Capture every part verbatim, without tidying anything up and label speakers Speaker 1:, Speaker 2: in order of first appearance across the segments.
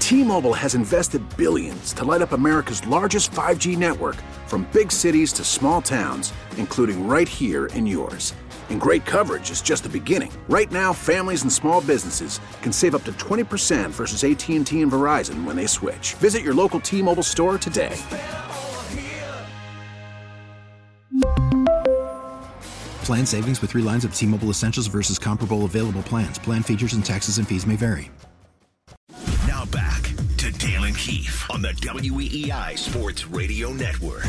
Speaker 1: T-Mobile has invested billions to light up America's largest five G network, from big cities to small towns, including right here in yours. And great coverage is just the beginning. Right now, families and small businesses can save up to twenty percent versus A T and T and Verizon when they switch. Visit your local T-Mobile store today.
Speaker 2: Plan savings with three lines of T-Mobile Essentials versus comparable available plans. Plan features and taxes and fees may vary.
Speaker 3: Now back to Dale and Keefe on the W E E I Sports Radio Network.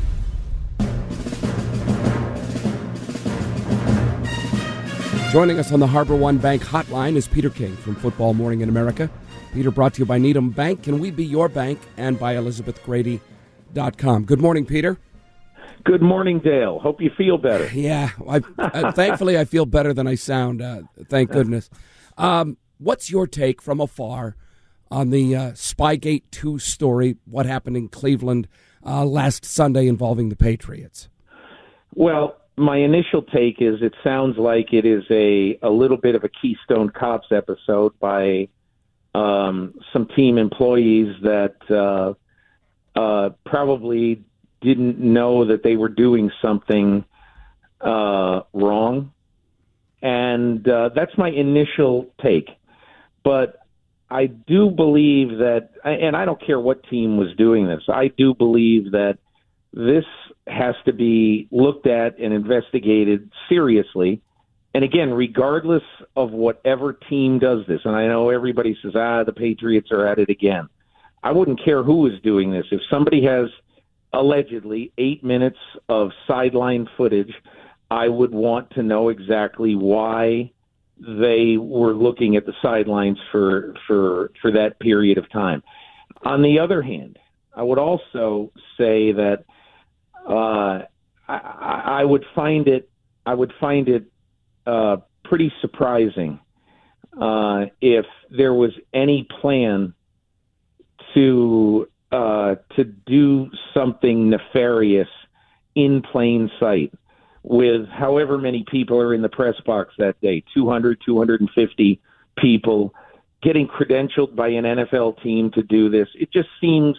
Speaker 4: Joining us on the Harbor One Bank hotline is Peter King from Football Morning in America. Peter, brought to you by Needham Bank. Can we be your bank? And by Elizabeth Grady dot com. Good morning, Peter.
Speaker 5: Good morning, Dale. Hope you feel better.
Speaker 4: Yeah, I, uh, thankfully I feel better than I sound, uh, thank goodness. Um, what's your take from afar on the uh, Spygate two story, what happened in Cleveland uh, last Sunday involving the Patriots?
Speaker 5: Well, my initial take is it sounds like it is a, a little bit of a Keystone Cops episode by um, some team employees that uh, uh, probably didn't know that they were doing something uh, wrong. And uh, that's my initial take. But I do believe that, and I don't care what team was doing this, I do believe that this has to be looked at and investigated seriously. And again, regardless of whatever team does this, and I know everybody says, ah, the Patriots are at it again. I wouldn't care who is doing this. If somebody has allegedly eight minutes of sideline footage, I would want to know exactly why they were looking at the sidelines for for for that period of time. On the other hand, I would also say that uh, I, I would find it I would find it uh, pretty surprising uh, if there was any plan to uh, to do something nefarious in plain sight, with however many people are in the press box that day, two hundred, two hundred fifty people getting credentialed by an N F L team to do this. It just seems,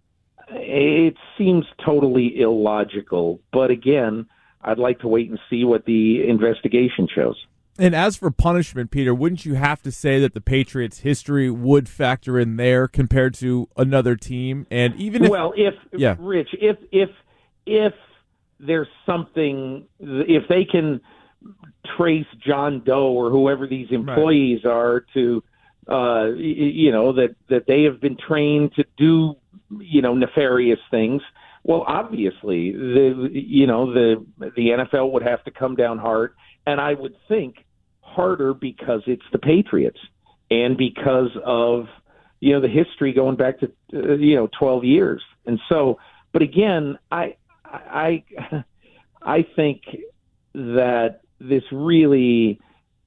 Speaker 5: it seems totally illogical. But again, I'd like to wait and see what the investigation shows.
Speaker 6: And as for punishment, Peter, wouldn't you have to say that the Patriots' history would factor in there compared to another team? And even if,
Speaker 5: well, if
Speaker 6: yeah.
Speaker 5: Rich, if if if there's something, if they can trace John Doe or whoever these employees right. are to, uh, you know, that, that they have been trained to do, you know, nefarious things. Well, obviously, the you know the the N F L would have to come down hard, and I would think harder because it's the Patriots and because of you know the history going back to uh, you know twelve years, and so. But again, I. I I think that this really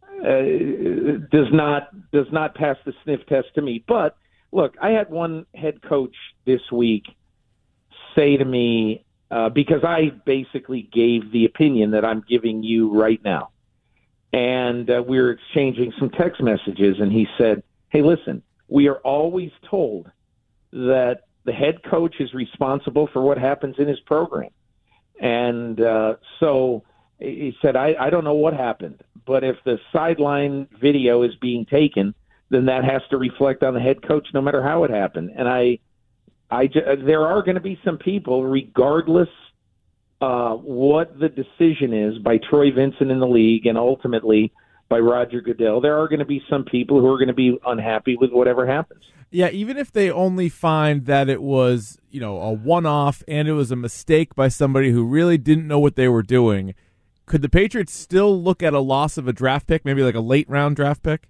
Speaker 5: uh, does not does not pass the sniff test to me. But look, I had one head coach this week say to me, uh, because I basically gave the opinion that I'm giving you right now, and uh, we were exchanging some text messages, and he said, "Hey, listen, we are always told that the head coach is responsible for what happens in his program." And uh, so he said, I, I don't know what happened, but if the sideline video is being taken, then that has to reflect on the head coach no matter how it happened. And I, I, there are going to be some people, regardless uh, what the decision is by Troy Vincent in the league and ultimately by Roger Goodell, there are going to be some people who are going to be unhappy with whatever happens.
Speaker 6: Yeah, even if they only find that it was, you know, a one-off and it was a mistake by somebody who really didn't know what they were doing, could the Patriots still look at a loss of a draft pick, maybe like a late-round draft pick?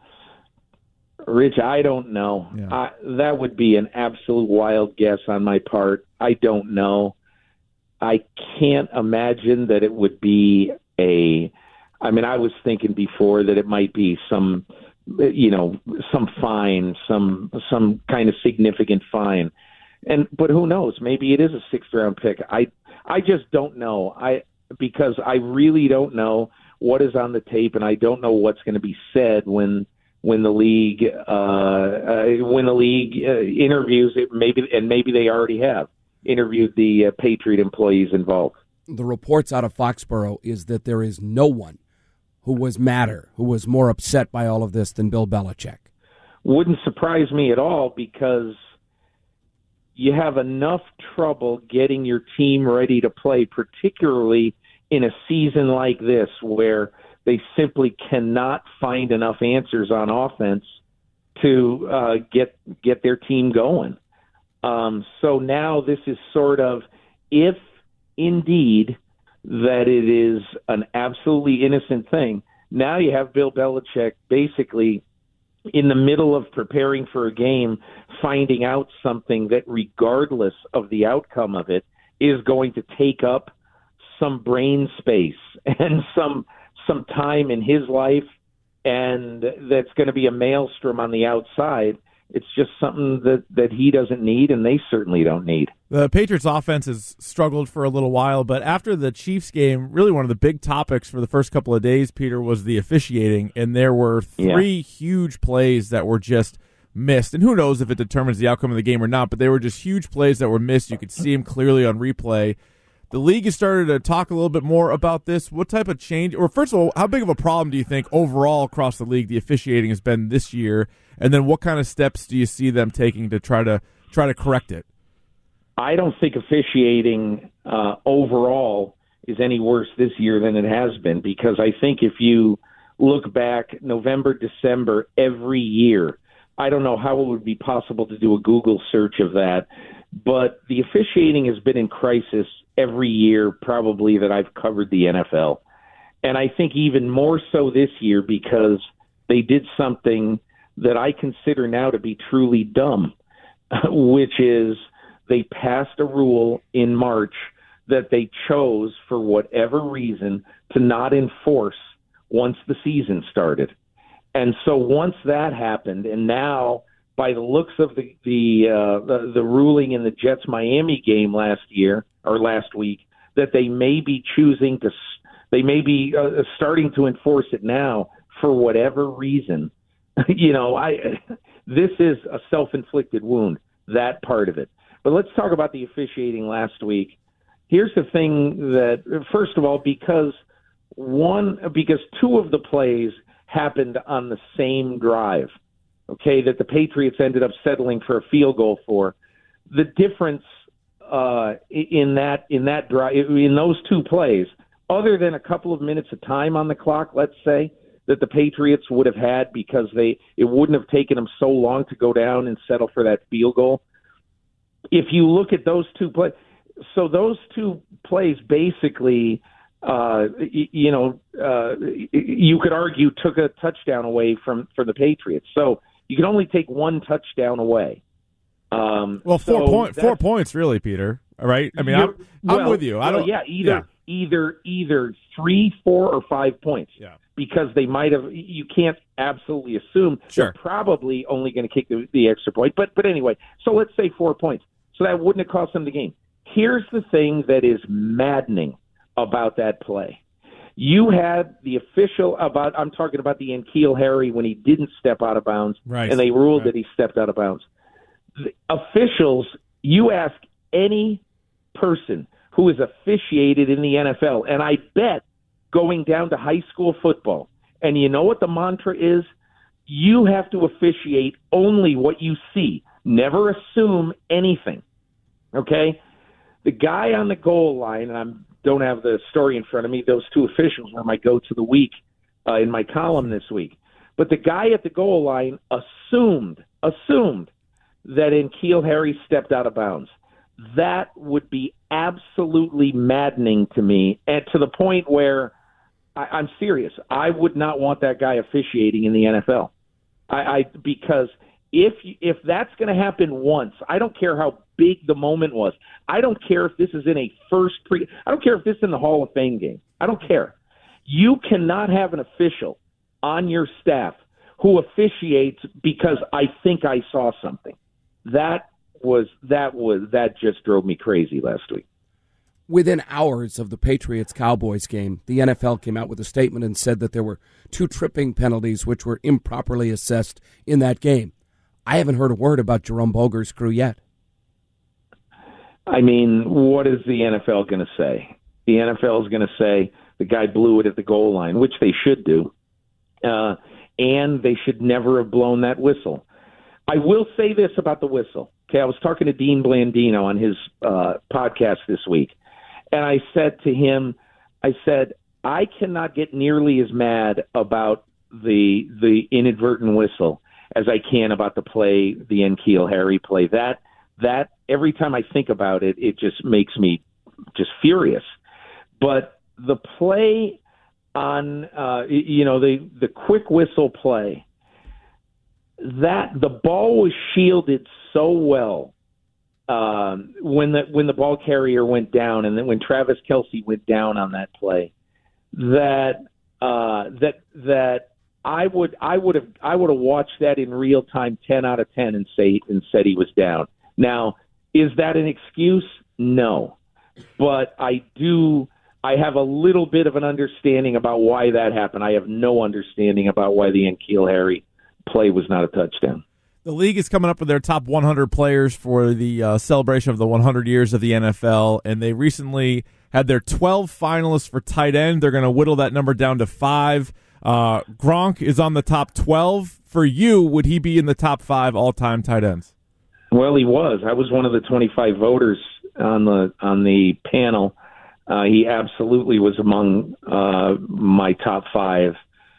Speaker 5: Rich, I don't know.
Speaker 6: Yeah.
Speaker 5: I, that would be an absolute wild guess on my part. I don't know. I can't imagine that it would be a – I mean, I was thinking before that it might be some – you know, some fine, some some kind of significant fine. And but who knows? Maybe it is a sixth round pick. I I just don't know. I because I really don't know what is on the tape, and I don't know what's going to be said when when the league uh, uh, when the league uh, interviews it, maybe and maybe they already have interviewed the uh, Patriot employees involved.
Speaker 4: The reports out of Foxborough is that there is no one who was madder, who was more upset by all of this than Bill Belichick.
Speaker 5: Wouldn't surprise me at all, because you have enough trouble getting your team ready to play, particularly in a season like this where they simply cannot find enough answers on offense to uh, get get their team going. Um, so now this is sort of, if indeed that it is an absolutely innocent thing, now you have Bill Belichick basically in the middle of preparing for a game, finding out something that, regardless of the outcome of it, is going to take up some brain space and some some time in his life, and that's going to be a maelstrom on the outside. It's just something that, that he doesn't need, and they certainly don't need.
Speaker 6: The Patriots offense has struggled for a little while, but after the Chiefs game, really one of the big topics for the first couple of days, Peter, was the officiating, and there were three yeah. huge plays that were just missed. And who knows if it determines the outcome of the game or not, but they were just huge plays that were missed. You could see them clearly on replay. The league has started to talk a little bit more about this. What type of change, or first of all, how big of a problem do you think overall across the league the officiating has been this year? And then what kind of steps do you see them taking to try to try to correct it?
Speaker 5: I don't think officiating uh, overall is any worse this year than it has been, because I think if you look back November, December, every year, I don't know how it would be possible to do a Google search of that, but the officiating has been in crisis every year probably that I've covered the N F L. And I think even more so this year, because they did something that I consider now to be truly dumb, which is they passed a rule in March that they chose, for whatever reason, to not enforce once the season started. And so once that happened, and now by the looks of the the uh, the, the ruling in the Jets-Miami game last year or last week, that they may be choosing to, they may be uh, starting to enforce it now for whatever reason. You know, I this is a self-inflicted wound, that part of it. But let's talk about the officiating last week. Here's the thing that, first of all, because one, because two of the plays happened on the same drive, okay, that the Patriots ended up settling for a field goal for. The difference uh, in that in that drive, in those two plays, other than a couple of minutes of time on the clock, let's say, that the Patriots would have had, because they it wouldn't have taken them so long to go down and settle for that field goal. If you look at those two plays, so those two plays basically, uh, you know, uh, you could argue took a touchdown away from, from the Patriots. So you can only take one touchdown away. Um,
Speaker 6: well, four
Speaker 5: so
Speaker 6: point, four points, really, Peter. All right. I mean, I'm, I'm
Speaker 5: well,
Speaker 6: with you. I
Speaker 5: well,
Speaker 6: don't.
Speaker 5: Yeah, either
Speaker 6: yeah.
Speaker 5: either either three, four, or five points.
Speaker 6: Yeah.
Speaker 5: Because they might have. You can't absolutely assume
Speaker 6: sure.
Speaker 5: they're probably only going to kick the, the extra point. But but anyway, so let's say four points. So that wouldn't have cost them the game. Here's the thing that is maddening about that play. You had the official about. I'm talking about the N'Keal Harry when he didn't step out of bounds,
Speaker 6: right.
Speaker 5: and they ruled
Speaker 6: right.
Speaker 5: that he stepped out of bounds. The officials, you ask any person who is officiated in the N F L, and I bet going down to high school football, and you know what the mantra is? You have to officiate only what you see. Never assume anything, okay? The guy on the goal line, and I don't have the story in front of me, those two officials were my go-to the week uh, in my column this week. But the guy at the goal line assumed, assumed that N'Keal Harry stepped out of bounds. That would be absolutely maddening to me, and to the point where I, I'm serious. I would not want that guy officiating in the N F L. I, I because if if that's going to happen once, I don't care how big the moment was. I don't care if this is in a first pre. I don't care if this is in the Hall of Fame game. I don't care. You cannot have an official on your staff who officiates because I think I saw something. That was that was that just drove me crazy last week.
Speaker 4: Within hours of the Patriots-Cowboys game, the N F L came out with a statement and said that there were two tripping penalties which were improperly assessed in that game. I haven't heard a word about Jerome Boger's crew yet.
Speaker 5: I mean, what is the N F L going to say? The N F L is going to say the guy blew it at the goal line, which they should do, uh, and they should never have blown that whistle. I will say this about the whistle. Okay, I was talking to Dean Blandino on his uh, podcast this week, and I said to him, I said, I cannot get nearly as mad about the the inadvertent whistle as I can about the play, the N'Keal Harry play. That that every time I think about it, it just makes me just furious. But the play on, uh, you know, the the quick whistle play, that the ball was shielded so well um, when the when the ball carrier went down, and then when Travis Kelce went down on that play, that uh, that that I would I would have I would have watched that in real time, ten out of ten, and say and said he was down. Now, is that an excuse? No, but I do. I have a little bit of an understanding about why that happened. I have no understanding about why the N'Keal Harry play was not a touchdown.
Speaker 6: The league is coming up with their top one hundred players for the uh, celebration of the one hundred years of the N F L, and they recently had their twelve finalists for tight end. They're going to whittle that number down to five. Uh, Gronk is on the top twelve. For you, would he be in the top five all-time tight ends?
Speaker 5: Well, he was. I was one of the twenty-five voters on the on the panel. Uh, he absolutely was among uh, my top five.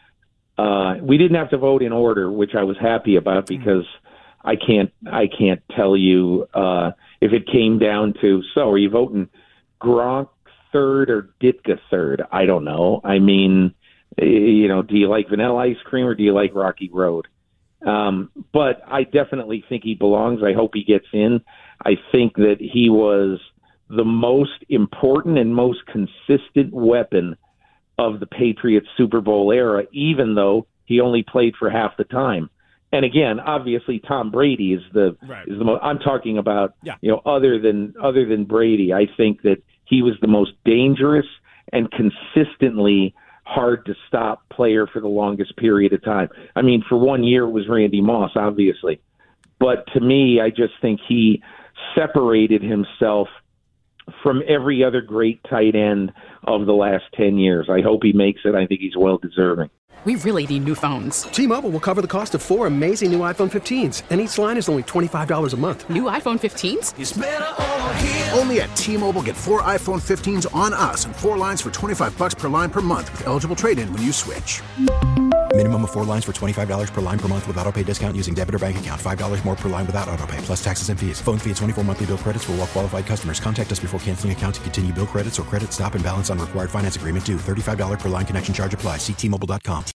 Speaker 5: Uh, we didn't have to vote in order, which I was happy about, because I can't I can't tell you uh, if it came down to, so are you voting Gronk third or Ditka third? I don't know. I mean, you know, do you like vanilla ice cream or do you like Rocky Road? Um, but I definitely think he belongs. I hope he gets in. I think that he was the most important and most consistent weapon of the Patriots Super Bowl era, even though he only played for half the time. And again, obviously, Tom Brady is the right. is the most. I'm talking about, yeah. you know, other than other than Brady, I think that he was the most dangerous and consistently hard to stop player for the longest period of time. I mean, for one year it was Randy Moss, obviously, but to me, I just think he separated himself from every other great tight end of the last ten years. I hope he makes it. I think he's well deserving.
Speaker 7: We really need new phones.
Speaker 8: T-Mobile will cover the cost of four amazing new iPhone fifteens, and each line is only twenty-five dollars a month.
Speaker 7: New iPhone fifteens?
Speaker 3: It's better over here.
Speaker 1: Only at T-Mobile, get four iPhone fifteens on us and four lines for twenty-five bucks per line per month with eligible trade-in when you switch.
Speaker 2: Minimum of four lines for twenty-five dollars per line per month with autopay discount using debit or bank account. five dollars more per line without autopay, plus taxes and fees. Phone fee at twenty-four monthly bill credits for well-qualified customers. Contact us before canceling account to continue bill credits or credit stop and balance on required finance agreement due. thirty-five dollars per line connection charge applies. See T Mobile dot com.